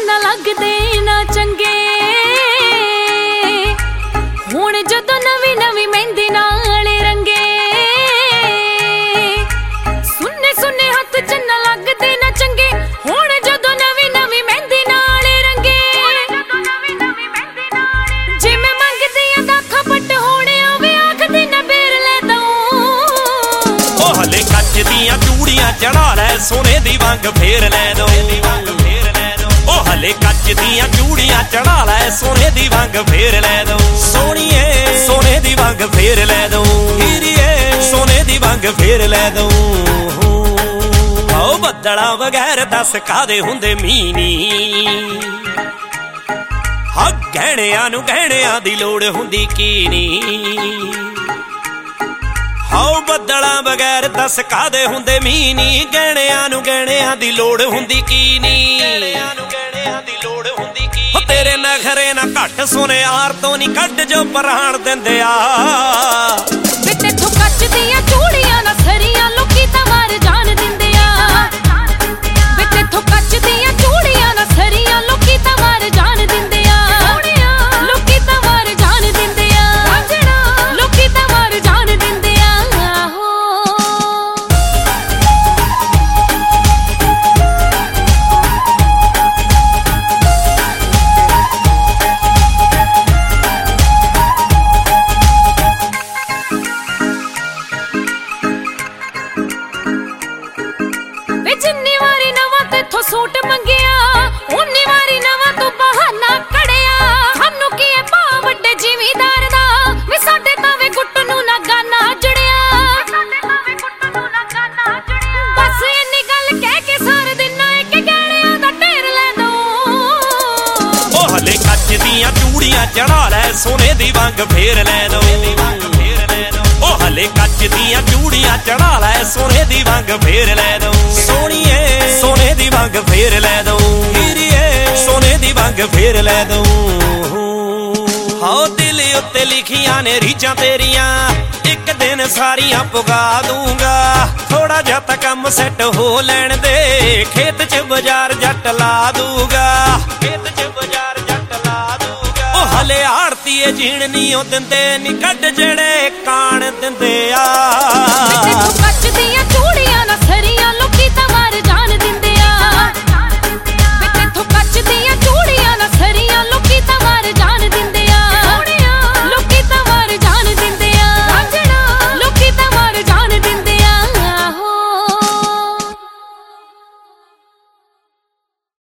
ਚੰਨਾ ਲੱਗਦੇ ਨਾ ਚੰਗੇ ਹੁਣ ਜਦੋਂ ਨਵੀਂ ਨਵੀਂ ਮਹਿੰਦੀ ਨਾਲ ਰੰਗੇ ਸੁੰਨੇ ਸੁੰਨੇ ਹੱਥ ਚੰਨਾ ਲੱਗਦੇ ਨਾ ਚੰਗੇ ਹੁਣ ਜਦੋਂ ਨਵੀਂ ਨਵੀਂ ਮਹਿੰਦੀ ਨਾਲ ਰੰਗੇ ਜਿਵੇਂ ਮੰਗਦੀ ਆ ਦਾ ਖਪਟ ਹੋਣੇ ਆਵੇ ਆਖਦੀ ਨਾ ਬੇਰ ਲੈ ਦਊਂ ਉਹ ਹਲੇ ਕੱਚ ਦੀਆਂ ਚੂੜੀਆਂ ਚੜਾ ਲੈ ਸੋਨੇ ਦੀ ਵੰਗ ਫੇਰ ਲੈ ਦੋ ਉਹ ਹਲੇ ਕੱਚ ਦੀਆਂ ਚੂੜੀਆਂ ਚੜਾ ਲੈ ਸੋਨੇ ਦੀ ਵੰਗ ਫੇਰ ਲੈ ਦੋ ਸੋਹਣੀਏ ਸੋਨੇ ਦੀ ਵੰਗ ਫੇਰ ਲੈ ਦੋ ਹੀਰੀਏ ਸੋਨੇ ਦੀ ਵੰਗ ਫੇਰ ਲੈ ਦੋ ਆਓ ਬੱਦਲਾਂ ਬਗੈਰ ਦੱਸ ਕਾਦੇ ਹੁੰਦੇ ਮੀਨੀ ਹਾਂ ਗਹਿਣਿਆਂ ਨੂੰ ਗਹਿਣਿਆਂ ਦੀ ਲੋੜ ਹੁੰਦੀ ਕੀ ਨੀ ਹਾਓ ਬੱਦਲਾਂ ਬਗੈਰ ਦੱਸ ਕਾਦੇ ਹੁੰਦੇ ਮੀਨੀ ਗਹਿਣਿਆਂ ਨੂੰ ਗਹਿਣਿਆਂ ਦੀ ਲੋੜ ਹੁੰਦੀ ਕੀ ਨੀ ਹੋ ਤੇਰੇ ਨਖਰੇ ਨਾ ਘੱਟ ਸੋਨੇ ਯਾਰ ਤੋਂ ਨੀ ਕੱਢ ਜੋ ਪ੍ਰਾਣ ਦਿੰਦੇ ਆ ਵੇ ਤੇਥੋਂ ਕੱਚ ਦੀਆਂ ਚੂੜੀਆਂ ਨਾ ਸਰੀਆਂ ਲੋਕੀ ਤਾਂ ਮਾਰ ਜਾਣ ਦਿੰਦੇ ਆ ਵੇ ਤੇਥੋਂ ਕੱਚ ਦੀਆਂ ਚੂੜੀਆਂ ਨਾ ਸਰੀਆਂ ਲੋਕੀ ਤਾਂ ਮਾਰ ਜਾਣ ਦਿੰਦੇ ਆ ਲੋਕੀ ਤਾਂ ਮਾਰ ਜਾਣ ਦਿੰਦੇ ਆ ਲੋਕੀ ਤਾਂ ਮਾਰ ਜਾਣ ਦਿੰਦੇ ਆ ਵੇ ਜਿੰਨੀ ਵਾਰੀ ਨਵਾਂ ਤੇਥੋਂ ਸੂਟ ਮੰਗਿਆ ਉਨੀ ਵਾਰੀ ਨਵਾਂ ਤੂੰ ਬਹਾਨਾ ਕੜਿਆ ਸਾਨੂੰ ਕੀ ਐ ਭਾ ਵੱਡੇ ਜ਼ਿਮੀਦਾਰ ਦਾ ਵੇ ਸਾਡੇ ਤਾਂ ਵੇ ਗੁੱਟ ਨੂੰ ਨਾ ਗਾਨਾ ਜੜਿਆ ਬਸ ਇੰਨੀ ਗੱਲ ਕਹਿ ਕੇ ਸਾਰ ਦਿਨਾਂ ਇੱਕ ਗਹਿਣਿਆਂ ਦਾ ਢੇਰ ਲੈ ਦੋ ਉਹ ਹਲੇ ਕੱਚ ਦੀਆਂ ਚੂੜੀਆਂ ਚੜਾ ਲੈ ਸੋਨੇ ਦੀ ਵੰਗ ਫੇਰ ਲੈ ਦੋ ਉਹ ਹਲੇ ਕੱਚ ਦੀਆਂ ਚੂੜੀਆਂ ਚੜਾ ਲੈ ਸੋਨੇ ਦੀ ਵੰਗ ਫੇਰ ਲੈ ਦੋ ਸੋਹਣੀਏ ਸੋਨੇ ਦੀ ਵੰਗ ਫੇਰ ਲੈ ਦੋ ਹੀਰੀਏ ਸੋਨੇ ਦੀ ਵੰਗ ਫੇਰ ਲੈ ਦੋ ਹਾਓ ਦਿਲ ਉੱਤੇ ਲਿਖੀਆਂ ਨੇ ਰੀਝਾਂ ਤੇਰੀਆਂ ਇੱਕ ਦਿਨ ਸਾਰੀਆਂ ਪੁਗਾ ਦੂੰਗਾ ਥੋੜਾ ਜਿਹਾ ਤਾਂ ਕੰਮ ਸੈੱਟ ਹੋ ਲੈਣ ਦੇ ਖੇਤ 'ਚ ਬਾਜ਼ਾਰ ਜੱਟ ਲਾ ਦੂੰਗਾ ਖੇਤ 'ਚ ਬਾਜ਼ਾਰ ਜੱਟ ਲਾ ਦੂੰਗਾ ਉਹ ਹਲੇ ਆੜਤੀਏ ਜੀਣ ਨੀ ਉਹ ਦਿੰਦੇ ਨੀ ਕੱਢ ਜਿਹੜੇ ਕਾਣ ਦਿੰਦੇ ਆ